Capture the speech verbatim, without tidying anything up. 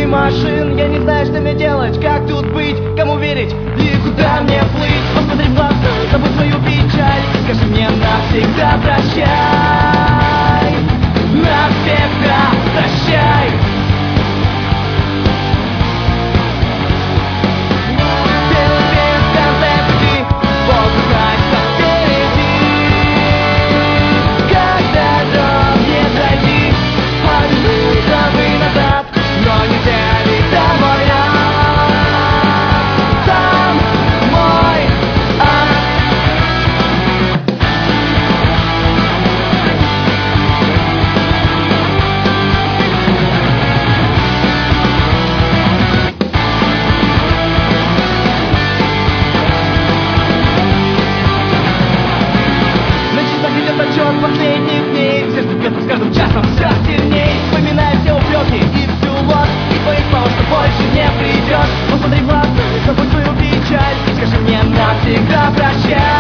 машин. Я не знаю, что мне делать, как тут быть, кому верить и куда мне плыть. Посмотри в глаза, забудь свою печаль, скажи мне навсегда прощай. Навсегда прощай. Отчет последних дней, сердце бьется с каждым часом все сильней. Вспоминая все упреки и всю ложь, и твои слова, что больше не придет. Посмотри в глаза, забудь свою печаль, скажи мне навсегда прощай.